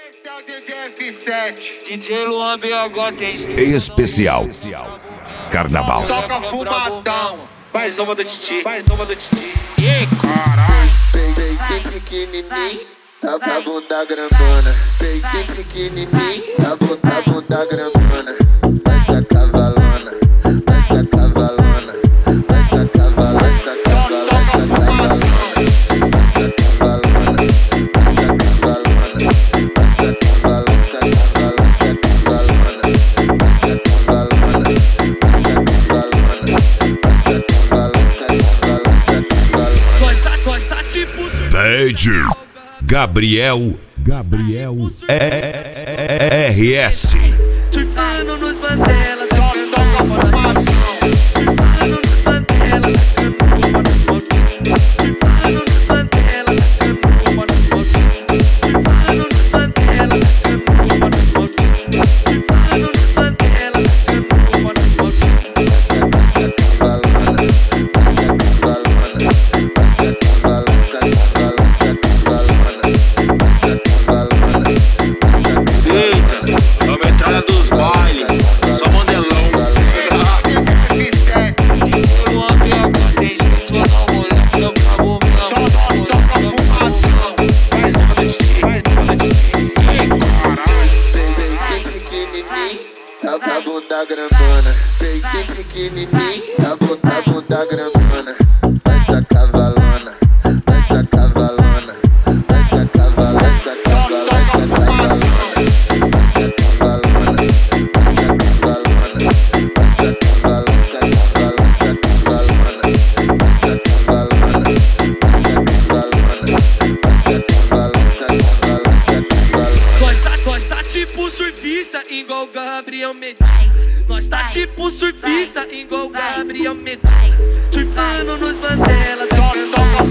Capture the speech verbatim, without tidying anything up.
D J Luan B H tem especial Carnaval. Toca fumadão. Mais uma do Titi, mais uma do Titi. E caralho. Peitinho pequenininho, tá com a bunda grandona. Peitinho pequenininho, tá com a bunda grandona. Vai se acavalona, vai se acavalona, vai se acavalona, vai se acavalona, vai se acavalona, vai se acavalona, vai se acavalona, vai se acavalona, vai se acavalona, vai se acavalona, vai se acavalona, vai se acavalona. Gosta, gosta tipo Pede Gabriel Gabriel R S. surfando nos Mandela, tocando fumadão. Surfando nos Mandela, tocando fumadão. Surfando nos Mandela, tocando fumadão. Surfando nos Mandela, tocando fumadão. Surfando nos Mandela, tocando fumadão. A metralha dos bailes, só modelão. D J Luan B H tem jeito, eu não vou lá, eu acabo mesmo. Toca fumadão. Mais uma do Titi, mais uma do Titi. E caralho. Peitinho pequenininho, tá com a bunda grandona. Peitinho pequenininho, tá com a bunda grandona. Vai se acavalona, vai se acavalona, vai se acavalona, vai se acavalona, vai se acavalona, vai se acavalona, vai se acavalona, vai se acavalona, vai se acavalona, vai se acavalona, vai se acavalona, vai se acavalona, vai se acavalona. Nós tá, nós tá tipo surfista, igual Gabriel Medina. Nós tá tipo surfista, igual Gabriel Medina. Surfando nos Mandela, tocando